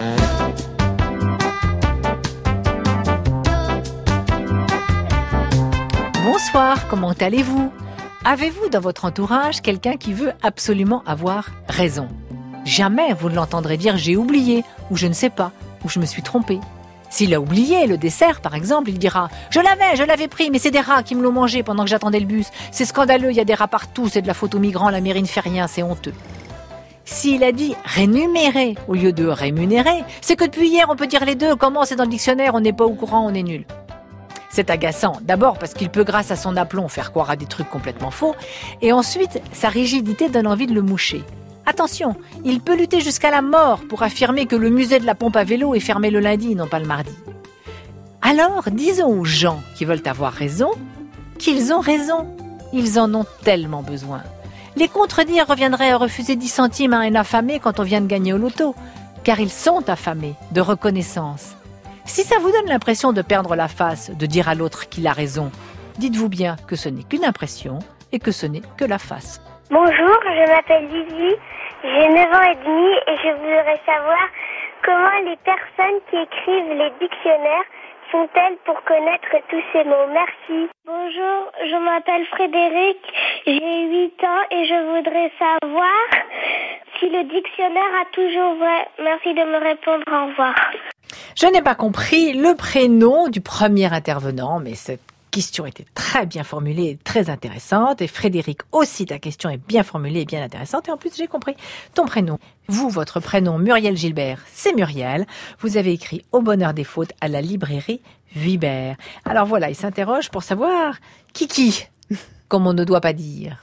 Bonsoir, comment allez-vous ? Avez-vous dans votre entourage quelqu'un qui veut absolument avoir raison ? Jamais vous ne l'entendrez dire « j'ai oublié » ou « je ne sais pas » ou « je me suis trompé ». S'il a oublié le dessert, par exemple, il dira « je l'avais pris, mais c'est des rats qui me l'ont mangé pendant que j'attendais le bus. C'est scandaleux, il y a des rats partout, c'est de la faute aux migrants, la mairie ne fait rien, c'est honteux. » S'il a dit « rémunérer » au lieu de « rémunérer », c'est que depuis hier on peut dire les deux, comment c'est dans le dictionnaire, on n'est pas au courant, on est nul. C'est agaçant, d'abord parce qu'il peut, grâce à son aplomb, faire croire à des trucs complètement faux, et ensuite, sa rigidité donne envie de le moucher. Attention, il peut lutter jusqu'à la mort pour affirmer que le musée de la pompe à vélo est fermé le lundi, non pas le mardi. Alors, disons aux gens qui veulent avoir raison, qu'ils ont raison. Ils en ont tellement besoin. Les contredire reviendrait à refuser 10 centimes à un affamé quand on vient de gagner au loto, car ils sont affamés de reconnaissance. Si ça vous donne l'impression de perdre la face, de dire à l'autre qu'il a raison, dites-vous bien que ce n'est qu'une impression et que ce n'est que la face. Bonjour, je m'appelle Lizzie, j'ai 9 ans et demi et je voudrais savoir comment les personnes qui écrivent les dictionnaires font-elles pour connaître tous ces mots. Merci. Bonjour, je m'appelle Frédéric, j'ai 8 ans et je voudrais savoir si le dictionnaire a toujours vrai. Merci de me répondre, au revoir. Je n'ai pas compris le prénom du premier intervenant, mais cette question était très bien formulée et très intéressante. Et Frédéric aussi, ta question est bien formulée et bien intéressante. Et en plus, j'ai compris ton prénom. Vous, votre prénom, Muriel Gilbert, c'est Muriel. Vous avez écrit Au bonheur des fautes à la librairie Vuibert. Alors voilà, il s'interroge pour savoir qui, comme on ne doit pas dire.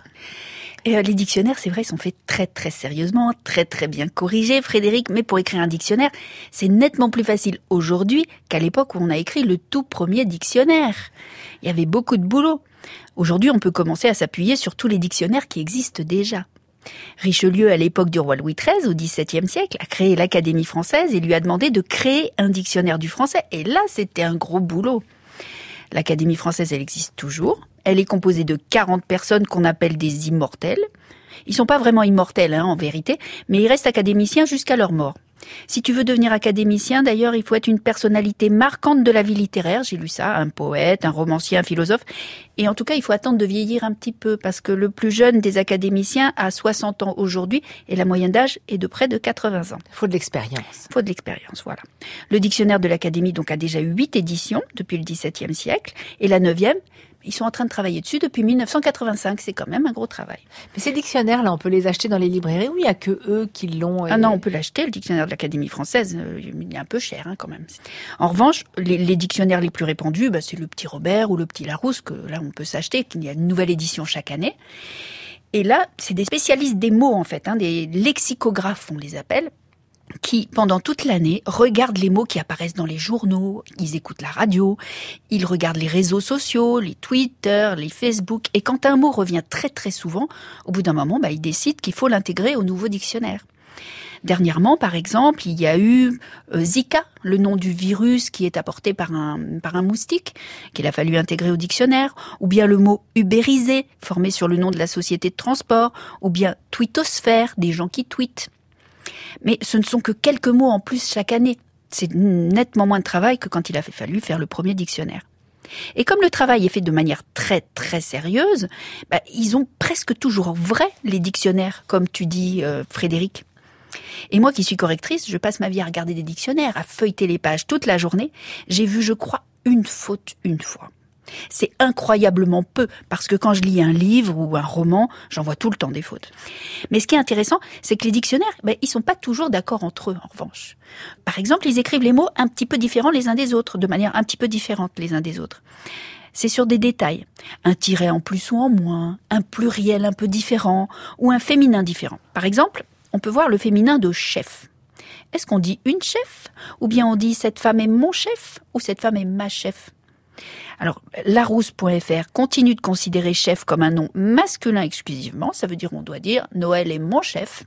Et les dictionnaires, c'est vrai, sont faits très très sérieusement, très très bien corrigés, Frédéric, mais pour écrire un dictionnaire, c'est nettement plus facile aujourd'hui qu'à l'époque où on a écrit le tout premier dictionnaire. Il y avait beaucoup de boulot. Aujourd'hui, on peut commencer à s'appuyer sur tous les dictionnaires qui existent déjà. Richelieu, à l'époque du roi Louis XIII, au XVIIe siècle, a créé l'Académie française et lui a demandé de créer un dictionnaire du français. Et là, c'était un gros boulot. L'Académie française, elle existe toujours. Elle est composée de 40 personnes qu'on appelle des immortels. Ils sont pas vraiment immortels, en vérité, mais ils restent académiciens jusqu'à leur mort. Si tu veux devenir académicien, d'ailleurs, il faut être une personnalité marquante de la vie littéraire. J'ai lu ça, un poète, un romancier, un philosophe. Et en tout cas, il faut attendre de vieillir un petit peu, parce que le plus jeune des académiciens a 60 ans aujourd'hui, et la moyenne d'âge est de près de 80 ans. Faut de l'expérience. Faut de l'expérience, voilà. Le dictionnaire de l'Académie, donc, a déjà eu 8 éditions depuis le XVIIe siècle, et la 9e, ils sont en train de travailler dessus depuis 1985. C'est quand même un gros travail. Mais ces dictionnaires-là, on peut les acheter dans les librairies ou il n'y a que eux qui l'ont Ah non, on peut l'acheter, le dictionnaire de l'Académie française. Il est un peu cher, quand même. En revanche, les dictionnaires les plus répandus, c'est le Petit Robert ou le Petit Larousse, que là, on peut s'acheter, qu'il y a une nouvelle édition chaque année. Et là, c'est des spécialistes des mots, en fait, des lexicographes, on les appelle, qui, pendant toute l'année, regardent les mots qui apparaissent dans les journaux, ils écoutent la radio, ils regardent les réseaux sociaux, les Twitter, les Facebook, et quand un mot revient très très souvent, au bout d'un moment, ils décident qu'il faut l'intégrer au nouveau dictionnaire. Dernièrement, par exemple, il y a eu Zika, le nom du virus qui est apporté par un moustique, qu'il a fallu intégrer au dictionnaire, ou bien le mot ubérisé, formé sur le nom de la société de transport, ou bien twittosphère, des gens qui tweetent. Mais ce ne sont que quelques mots en plus chaque année. C'est nettement moins de travail que quand il a fallu faire le premier dictionnaire. Et comme le travail est fait de manière très très sérieuse, ils ont presque toujours vrai, les dictionnaires, comme tu dis, Frédéric. Et moi qui suis correctrice, je passe ma vie à regarder des dictionnaires, à feuilleter les pages toute la journée. J'ai vu, je crois, une faute une fois. C'est incroyablement peu, parce que quand je lis un livre ou un roman, j'en vois tout le temps des fautes. Mais ce qui est intéressant, c'est que les dictionnaires, ils sont pas toujours d'accord entre eux, en revanche. Par exemple, ils écrivent les mots un petit peu différents les uns des autres, de manière un petit peu différente les uns des autres. C'est sur des détails. Un tiret en plus ou en moins, un pluriel un peu différent, ou un féminin différent. Par exemple, on peut voir le féminin de chef. Est-ce qu'on dit une chef? Ou bien on dit cette femme est mon chef? Ou cette femme est ma chef? Alors, Larousse.fr continue de considérer chef comme un nom masculin exclusivement. Ça veut dire on doit dire Noël est mon chef.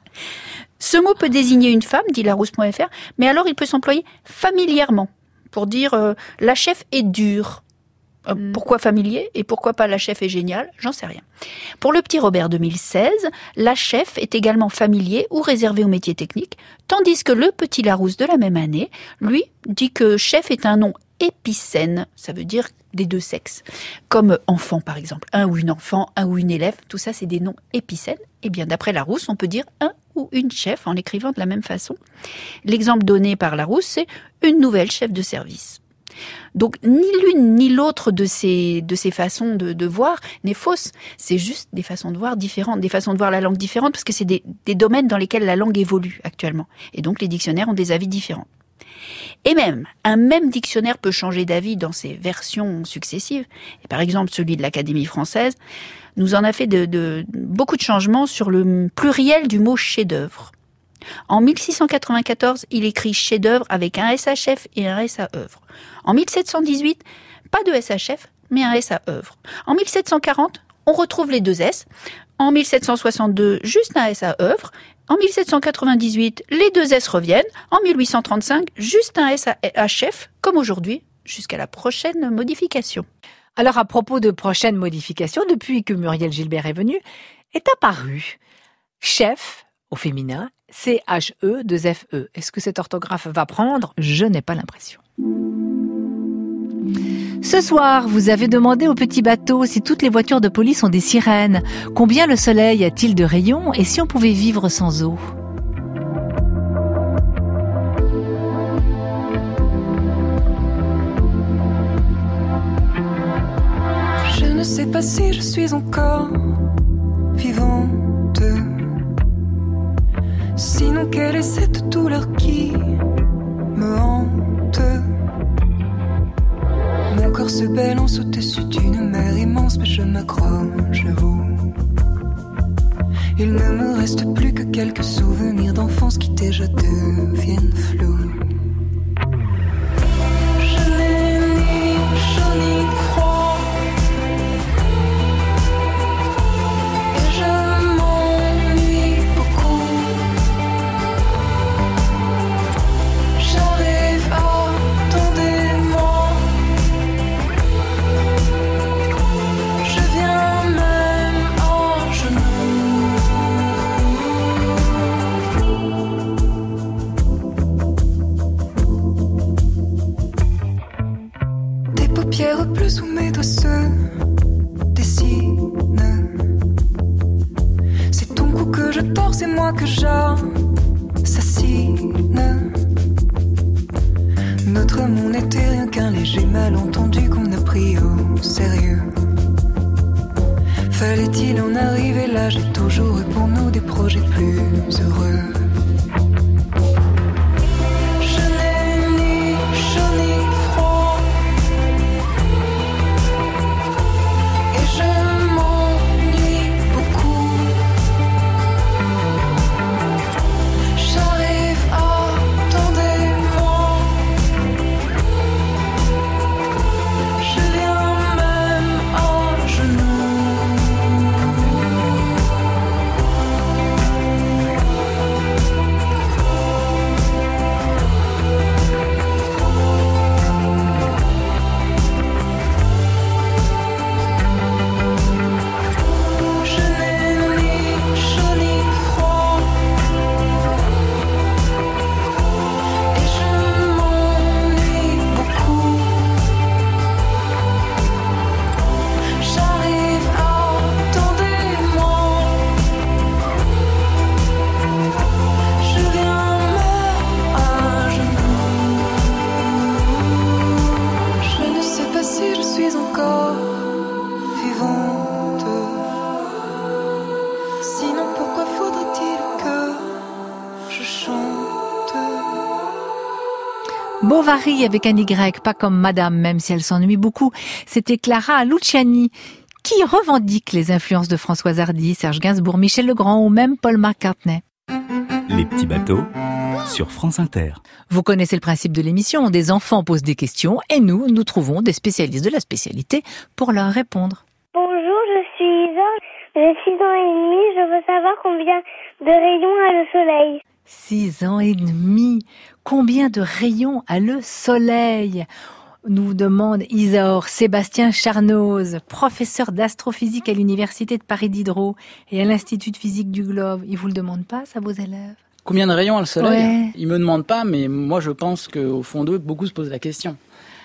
Ce mot peut désigner une femme, dit Larousse.fr, mais alors il peut s'employer familièrement pour dire la chef est dure. Pourquoi familier et pourquoi pas La Chef est géniale? J'en sais rien. Pour le petit Robert 2016, La Chef est également familier ou réservé aux métiers techniques, tandis que le petit Larousse de la même année, lui, dit que chef est un nom épicène, ça veut dire des deux sexes, comme enfant par exemple, un ou une enfant, un ou une élève, tout ça c'est des noms épicènes. Et bien d'après Larousse, on peut dire un ou une chef en l'écrivant de la même façon. L'exemple donné par Larousse, c'est une nouvelle chef de service. Donc ni l'une ni l'autre de ces façons de voir n'est fausse, c'est juste des façons de voir différentes, des façons de voir la langue différentes, parce que c'est des domaines dans lesquels la langue évolue actuellement. Et donc les dictionnaires ont des avis différents. Et même, un même dictionnaire peut changer d'avis dans ses versions successives. Et par exemple, celui de l'Académie française nous en a fait beaucoup de changements sur le pluriel du mot chef-d'œuvre. En 1694, il écrit chef-d'œuvre avec un SHF et un SA-œuvre. En 1718, pas de SHF, mais un SA-œuvre. En 1740, on retrouve les deux S. En 1762, juste un SA-œuvre. En 1798, les deux S reviennent. En 1835, juste un SHF, comme aujourd'hui, jusqu'à la prochaine modification. Alors à propos de prochaines modifications, depuis que Muriel Gilbert est venue, est apparu chef au féminin, CHE2FE. Est-ce que cette orthographe va prendre? Je n'ai pas l'impression. Ce soir, vous avez demandé au petit bateau si toutes les voitures de police ont des sirènes, combien le soleil a-t-il de rayons et si on pouvait vivre sans eau. Je ne sais pas si je suis encore vivante. Sinon, quelle est cette douleur qui me hante? Mon corps se balance au-dessus d'une mer immense, mais je m'accroche à vous. Il ne me reste plus que quelques souvenirs d'enfance qui déjà deviennent flous. Je n'ai ni chaud ni froid, et je m'ennuie beaucoup. J'arrive à attendez-moi. Je viens même à genoux. Tes paupières bleues sous mes doigts se dessinent. C'est ton cou que je tords, c'est moi que j'assassine. Notre monde n'était rien qu'un léger malentendu qu'on a pris au sérieux. Fallait-il en arriver là? J'ai toujours eu pour nous des projets plus heureux. Je n'ai ni chaud ni froid, et je m'ennuie beaucoup. J'arrive à attendez-moi. Je viens même à genoux. Je n'ai ni chaud ni froid, et je m'ennuie beaucoup. J'arrive à attendez-moi. Je viens même à genoux. Je ne sais pas si je suis encore vivante. Sinon, pourquoi faudrait-il que je chante? Bovary avec un Y, pas comme Madame, même si elle s'ennuie beaucoup. C'était Clara Luciani, qui revendique les influences de Françoise Hardy, Serge Gainsbourg, Michel Legrand ou même Paul McCartney. Les petits bateaux sur France Inter. Vous connaissez le principe de l'émission, des enfants posent des questions et nous trouvons des spécialistes de la spécialité pour leur répondre. Bonjour, je suis Isa, j'ai 6 ans et demi, je veux savoir combien de rayons a le soleil. 6 ans et demi, combien de rayons a le soleil? nous demande Isaure. Sébastien Charnoz, professeur d'astrophysique à l'Université de Paris Diderot et à l'Institut de physique du Globe. Il vous le demande pas, ça, vos élèves? Combien de rayons a le Soleil? Ouais. Ils me demandent pas, mais moi je pense qu'au fond d'eux, beaucoup se posent la question.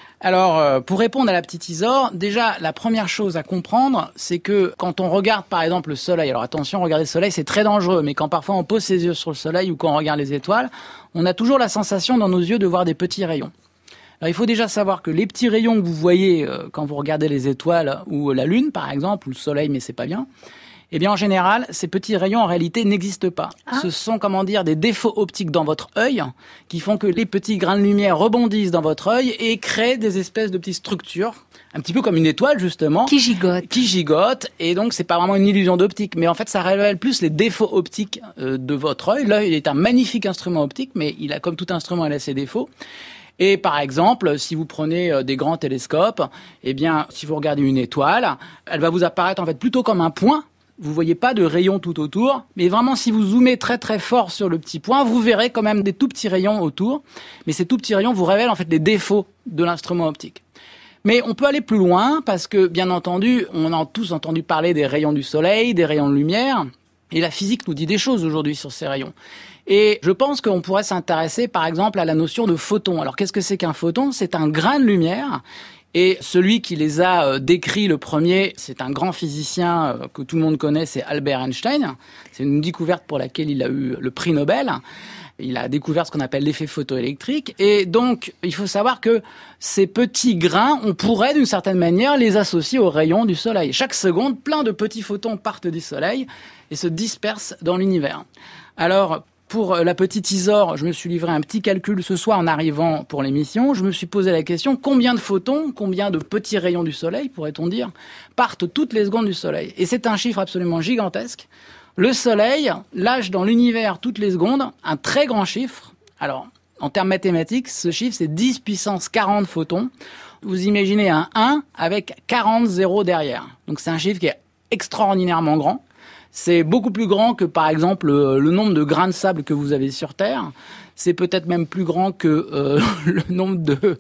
Alors, pour répondre à la petite Isaure, déjà, la première chose à comprendre, c'est que quand on regarde, par exemple, le Soleil, alors attention, regarder le Soleil, c'est très dangereux, mais quand parfois on pose ses yeux sur le Soleil ou quand on regarde les étoiles, on a toujours la sensation dans nos yeux de voir des petits rayons. Alors, il faut déjà savoir que les petits rayons que vous voyez quand vous regardez les étoiles ou la Lune, par exemple, ou le Soleil, mais c'est pas bien, eh bien, en général, ces petits rayons, en réalité, n'existent pas. Ce sont, des défauts optiques dans votre œil qui font que les petits grains de lumière rebondissent dans votre œil et créent des espèces de petites structures, un petit peu comme une étoile, justement. Qui gigote. Et donc, c'est pas vraiment une illusion d'optique. Mais en fait, ça révèle plus les défauts optiques de votre œil. L'œil est un magnifique instrument optique, mais il a, comme tout instrument, il a ses défauts. Et par exemple, si vous prenez des grands télescopes, eh bien, si vous regardez une étoile, elle va vous apparaître, en fait, plutôt comme un point. Vous voyez pas de rayons tout autour, mais vraiment si vous zoomez très très fort sur le petit point, vous verrez quand même des tout petits rayons autour. Mais ces tout petits rayons vous révèlent en fait les défauts de l'instrument optique. Mais on peut aller plus loin parce que bien entendu, on a tous entendu parler des rayons du soleil, des rayons de lumière, et la physique nous dit des choses aujourd'hui sur ces rayons. Et je pense qu'on pourrait s'intéresser par exemple à la notion de photon. Alors qu'est-ce que c'est qu'un photon? C'est un grain de lumière. Et celui qui les a décrits le premier, c'est un grand physicien que tout le monde connaît, c'est Albert Einstein. C'est une découverte pour laquelle il a eu le prix Nobel. Il a découvert ce qu'on appelle l'effet photoélectrique. Et donc, il faut savoir que ces petits grains, on pourrait d'une certaine manière les associer aux rayons du Soleil. Chaque seconde, plein de petits photons partent du Soleil et se dispersent dans l'univers. Alors, pour la petite Isaure, je me suis livré un petit calcul ce soir en arrivant pour l'émission. Je me suis posé la question, combien de photons, combien de petits rayons du Soleil, pourrait-on dire, partent toutes les secondes du Soleil? Et c'est un chiffre absolument gigantesque. Le Soleil lâche dans l'univers toutes les secondes un très grand chiffre. Alors, en termes mathématiques, ce chiffre, c'est 10 puissance 40 photons. Vous imaginez un 1 avec 40 zéros derrière. Donc c'est un chiffre qui est extraordinairement grand. C'est beaucoup plus grand que, par exemple, le nombre de grains de sable que vous avez sur Terre. C'est peut-être même plus grand que le nombre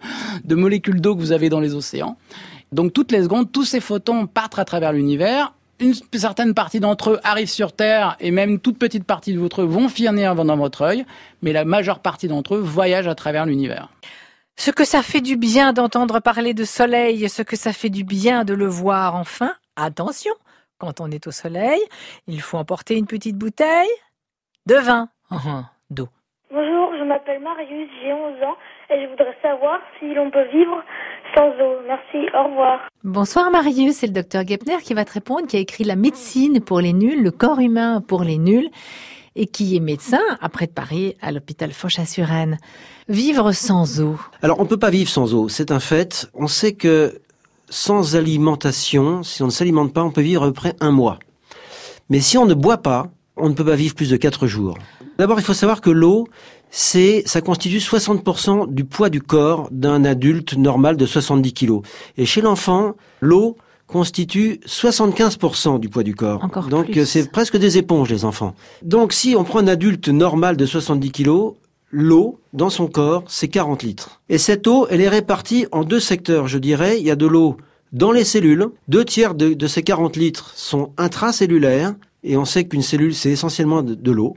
de molécules d'eau que vous avez dans les océans. Donc, toutes les secondes, tous ces photons partent à travers l'univers. Une certaine partie d'entre eux arrivent sur Terre et même une toute petite partie de votre œil vont finir dans votre œil. Mais la majeure partie d'entre eux voyagent à travers l'univers. Ce que ça fait du bien d'entendre parler de soleil, ce que ça fait du bien de le voir enfin, attention! Quand on est au soleil, il faut emporter une petite bouteille de vin, d'eau. Bonjour, je m'appelle Marius, j'ai 11 ans et je voudrais savoir si l'on peut vivre sans eau. Merci, au revoir. Bonsoir Marius, c'est le docteur Gepner qui va te répondre, qui a écrit La médecine pour les nuls, le corps humain pour les nuls, et qui est médecin, à près de Paris, à l'hôpital Foch-à-Suresnes. Vivre sans eau. Alors, on ne peut pas vivre sans eau, c'est un fait. On sait que sans alimentation, si on ne s'alimente pas, on peut vivre à peu près 1 mois. Mais si on ne boit pas, on ne peut pas vivre plus de 4 jours. D'abord, il faut savoir que l'eau, ça constitue 60% du poids du corps d'un adulte normal de 70 kilos. Et chez l'enfant, l'eau constitue 75% du poids du corps. Encore Donc, plus. c'est presque des éponges, les enfants. Donc, si on prend un adulte normal de 70 kilos, l'eau, dans son corps, c'est 40 litres. Et cette eau, elle est répartie en 2 secteurs, je dirais. Il y a de l'eau dans les cellules. 2/3 de ces 40 litres sont intracellulaires. Et on sait qu'une cellule, c'est essentiellement de l'eau.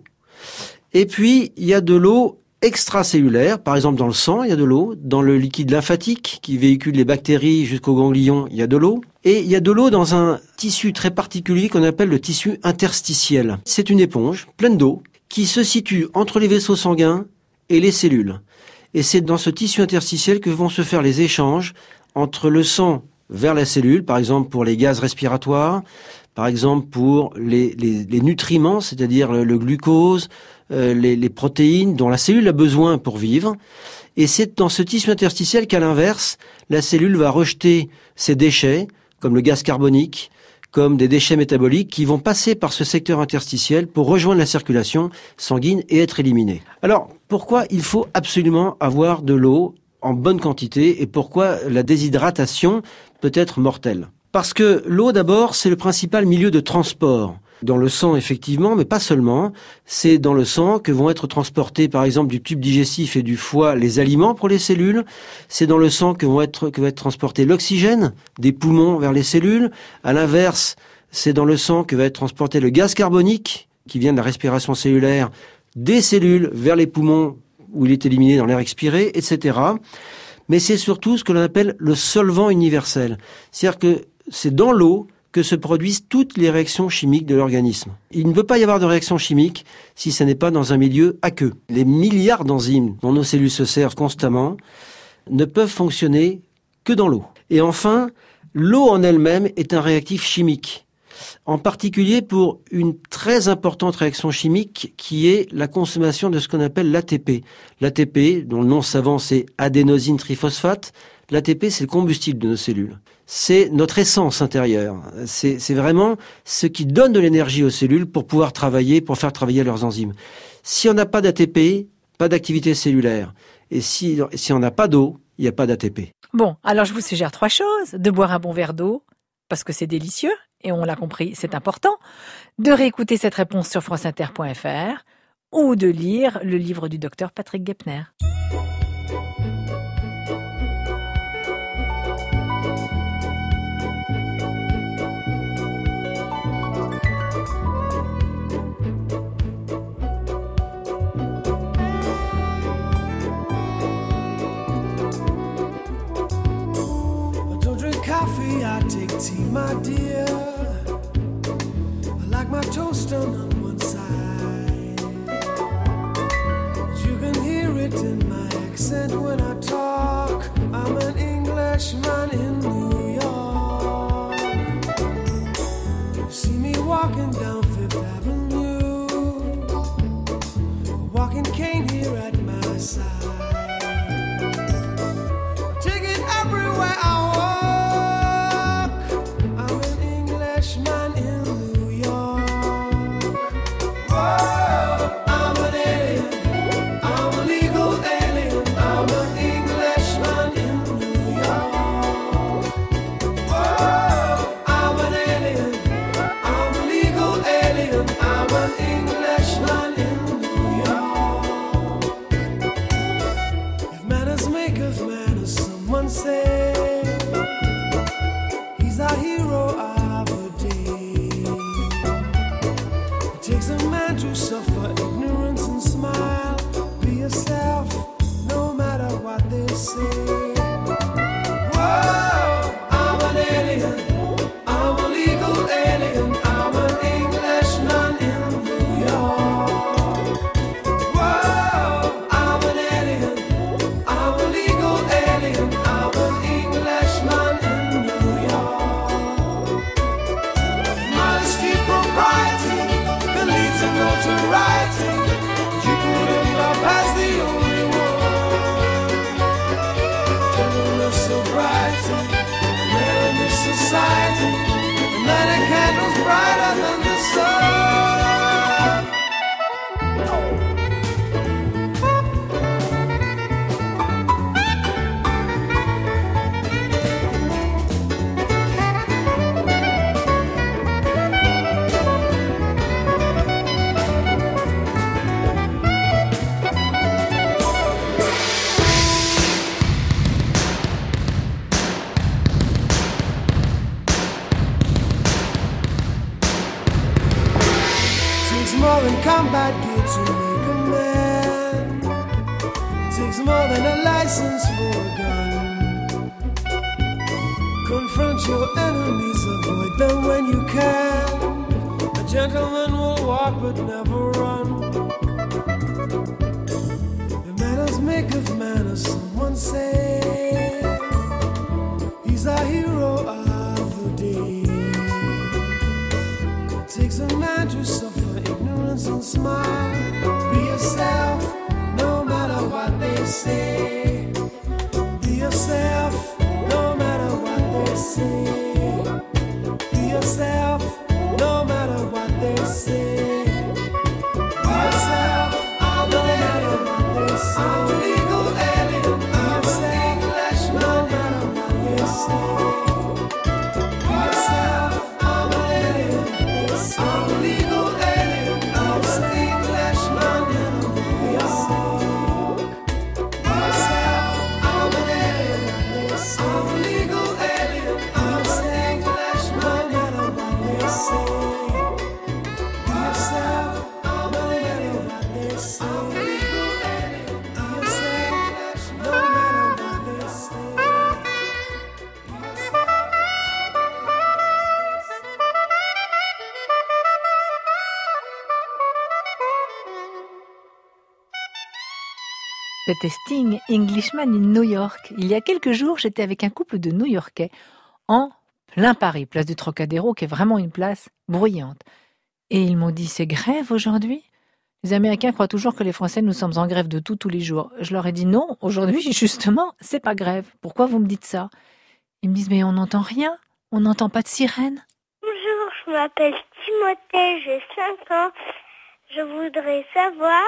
Et puis, il y a de l'eau extracellulaire. Par exemple, dans le sang, il y a de l'eau. Dans le liquide lymphatique, qui véhicule les bactéries jusqu'aux ganglions, il y a de l'eau. Et il y a de l'eau dans un tissu très particulier qu'on appelle le tissu interstitiel. C'est une éponge pleine d'eau qui se situe entre les vaisseaux sanguins et les cellules. Et c'est dans ce tissu interstitiel que vont se faire les échanges entre le sang vers la cellule, par exemple pour les gaz respiratoires, par exemple pour les nutriments, c'est-à-dire le glucose, les protéines dont la cellule a besoin pour vivre. Et c'est dans ce tissu interstitiel qu'à l'inverse, la cellule va rejeter ses déchets, comme le gaz carbonique, comme des déchets métaboliques qui vont passer par ce secteur interstitiel pour rejoindre la circulation sanguine et être éliminés. Alors, pourquoi il faut absolument avoir de l'eau en bonne quantité et pourquoi la déshydratation peut être mortelle? Parce que l'eau, d'abord, c'est le principal milieu de transport. Dans le sang, effectivement, mais pas seulement. C'est dans le sang que vont être transportés, par exemple, du tube digestif et du foie, les aliments pour les cellules. C'est dans le sang que va être transporté l'oxygène des poumons vers les cellules. À l'inverse, c'est dans le sang que va être transporté le gaz carbonique, qui vient de la respiration cellulaire, des cellules vers les poumons, où il est éliminé dans l'air expiré, etc. Mais c'est surtout ce que l'on appelle le solvant universel. C'est-à-dire que c'est dans l'eau que se produisent toutes les réactions chimiques de l'organisme. Il ne peut pas y avoir de réaction chimique si ce n'est pas dans un milieu aqueux. Les milliards d'enzymes dont nos cellules se servent constamment ne peuvent fonctionner que dans l'eau. Et enfin, l'eau en elle-même est un réactif chimique, en particulier pour une très importante réaction chimique qui est la consommation de ce qu'on appelle l'ATP. L'ATP, dont le nom savant c'est adénosine triphosphate, l'ATP c'est le combustible de nos cellules. C'est notre essence intérieure. C'est vraiment ce qui donne de l'énergie aux cellules pour pouvoir travailler, pour faire travailler leurs enzymes. Si on n'a pas d'ATP, pas d'activité cellulaire. Et si on n'a pas d'eau, il n'y a pas d'ATP. Bon, alors je vous suggère 3 choses. De boire un bon verre d'eau, parce que c'est délicieux, et on l'a compris, c'est important. De réécouter cette réponse sur franceinter.fr ou de lire le livre du docteur Patrick Gepner. I take tea, my dear. I like my toast done on one side. You can hear it in my accent when I talk. I'm an Englishman in New York. You see me walking down Fifth Avenue, a walking cane here at my side. Take it everywhere I walk. Man in New York. Whoa, I'm an alien. I'm a legal alien. I'm an Englishman in New York. Whoa, I'm an alien. I'm a legal alien. I'm an Englishman in New York. If manners make of manners, someone say he's our hero. Takes a man to suffer ignorance and smile. Be yourself, no matter what they say. Whoa, I'm an alien. I'm a legal alien. I'm an Englishman in New York. Whoa, I'm an alien. I'm a legal alien. I'm an Englishman in New York. Modesty, propriety, to notoriety, you couldn't bypass the only one. Gentleness, sobriety, man in this society, and that a candle's brighter than the sun. More than combat gear to make a man. It takes more than a license for a gun. Confront your enemies, avoid them when you can. A gentleman will walk but never run. The manners make of manners, someone say. He's our hero of the day. It takes a man to suffer ignorance and smile. Be yourself, no matter what they say. Be yourself, no matter what they say. Be yourself, no matter what they say. Be yourself, no matter what they say. I'm a legal alien. I'm an Englishman, no matter what they say. Be yourself, I'm an alien. I'm a legal C'était Sting, Englishman in New York. Il y a quelques jours, j'étais avec un couple de New-Yorkais en plein Paris, place du Trocadéro, qui est vraiment une place bruyante. Et ils m'ont dit, c'est grève aujourd'hui ? Les Américains croient toujours que les Français, nous sommes en grève de tout, tous les jours. Je leur ai dit non, aujourd'hui, justement, c'est pas grève. Pourquoi vous me dites ça ? Ils me disent, mais on n'entend rien, on n'entend pas de sirène. Bonjour, je m'appelle Timothée, j'ai 5 ans. Je voudrais savoir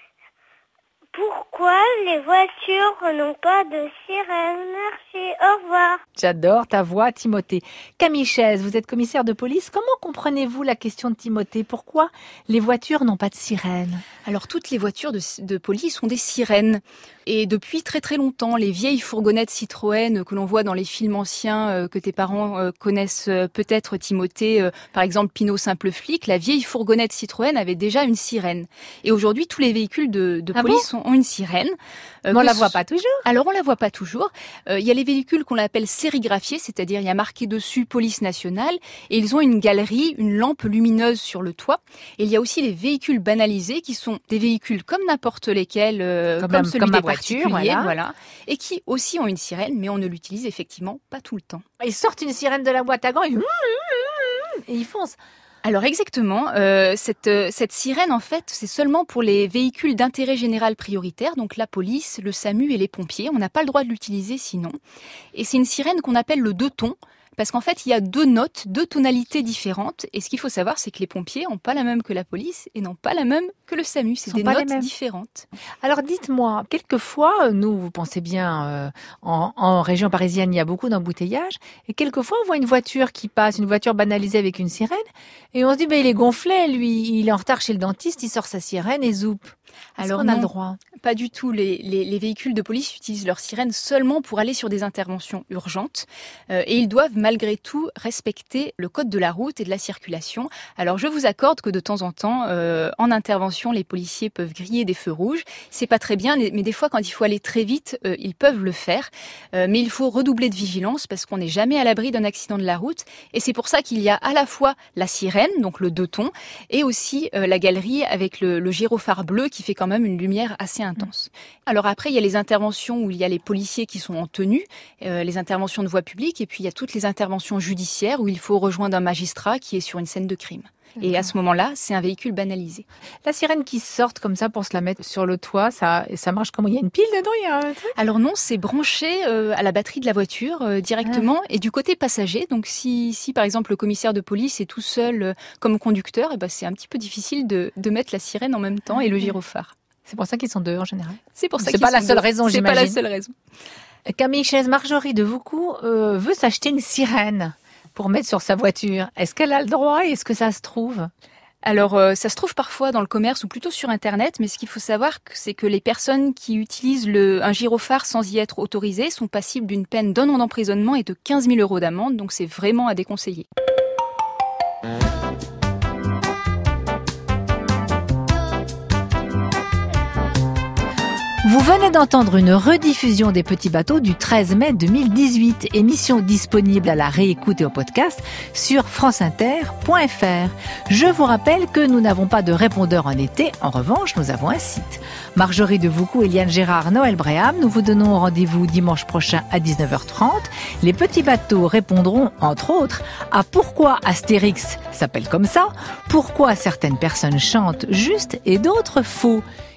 pourquoi les voitures n'ont pas de sirène. Merci, au revoir. J'adore ta voix, Timothée. Camille Chaise, vous êtes commissaire de police. Comment comprenez-vous la question de Timothée ? Pourquoi les voitures n'ont pas de sirène ? Alors, toutes les voitures de police ont des sirènes. Et depuis très très longtemps, les vieilles fourgonnettes Citroën que l'on voit dans les films anciens que tes parents connaissent peut-être, Timothée, par exemple Pinot Simple Flic, la vieille fourgonnette Citroën avait déjà une sirène. Et aujourd'hui, tous les véhicules de police ont une sirène. Mais on la voit pas toujours. Alors, on la voit pas toujours. Il y a les véhicules qu'on appelle sérigraphiés, c'est-à-dire il y a marqué dessus Police Nationale, et ils ont une galerie, une lampe lumineuse sur le toit. Et il y a aussi les véhicules banalisés, qui sont des véhicules comme n'importe lesquels, comme celui des voitures, voilà, et qui aussi ont une sirène, mais on ne l'utilise effectivement pas tout le temps. Ils sortent une sirène de la boîte à gants et ils foncent. Alors exactement, cette sirène en fait, c'est seulement pour les véhicules d'intérêt général prioritaire, donc la police, le SAMU et les pompiers. On n'a pas le droit de l'utiliser sinon. Et c'est une sirène qu'on appelle le 2 tons. Parce qu'en fait, il y a 2 notes, 2 tonalités différentes. Et ce qu'il faut savoir, c'est que les pompiers n'ont pas la même que la police et n'ont pas la même que le SAMU. C'est des notes différentes. Alors dites-moi, quelquefois, nous, vous pensez bien, en région parisienne, il y a beaucoup d'embouteillages. Et quelquefois, on voit une voiture qui passe, une voiture banalisée avec une sirène. Et on se dit, il est gonflé, lui, il est en retard chez le dentiste, il sort sa sirène et zoup. Alors on a le droit ? Pas du tout. Les véhicules de police utilisent leur sirène seulement pour aller sur des interventions urgentes. Et ils doivent malgré tout respecter le code de la route et de la circulation. Alors je vous accorde que de temps en temps, en intervention, les policiers peuvent griller des feux rouges. C'est pas très bien, mais des fois quand il faut aller très vite, ils peuvent le faire. Mais il faut redoubler de vigilance parce qu'on n'est jamais à l'abri d'un accident de la route. Et c'est pour ça qu'il y a à la fois la sirène, donc le 2 tons, et aussi la galerie avec le gyrophare bleu qui fait quand même une lumière assez intense. Alors après, il y a les interventions où il y a les policiers qui sont en tenue, les interventions de voie publique, et puis il y a toutes les interventions judiciaires où il faut rejoindre un magistrat qui est sur une scène de crime. Et à ce moment-là, c'est un véhicule banalisé. La sirène qui sort comme ça pour se la mettre sur le toit, ça marche comment ? Il y a une pile dedans, il y a un truc ? Alors non, c'est branché à la batterie de la voiture directement. Et du côté passager, donc si par exemple le commissaire de police est tout seul comme conducteur, c'est un petit peu difficile de mettre la sirène en même temps et le gyrophare. C'est pour ça qu'ils sont 2 en général. C'est pour ça c'est pas la seule raison, c'est j'imagine. C'est pas la seule raison. Camille Chaise, Marjorie de Voucou veut s'acheter une sirène pour mettre sur sa voiture. Est-ce qu'elle a le droit et est-ce que ça se trouve ? Alors, ça se trouve parfois dans le commerce ou plutôt sur Internet, mais ce qu'il faut savoir, c'est que les personnes qui utilisent un gyrophare sans y être autorisées sont passibles d'une peine d'1 an d'emprisonnement et de 15 000 € d'amende, donc c'est vraiment à déconseiller. Vous venez d'entendre une rediffusion des Petits Bateaux du 13 mai 2018, émission disponible à la réécoute et au podcast sur franceinter.fr. Je vous rappelle que nous n'avons pas de répondeur en été, en revanche, nous avons un site. Marjorie de Voucou, Eliane Gérard, Noël Bréham, nous vous donnons rendez-vous dimanche prochain à 19h30. Les Petits Bateaux répondront, entre autres, à pourquoi Astérix s'appelle comme ça, pourquoi certaines personnes chantent juste et d'autres faux.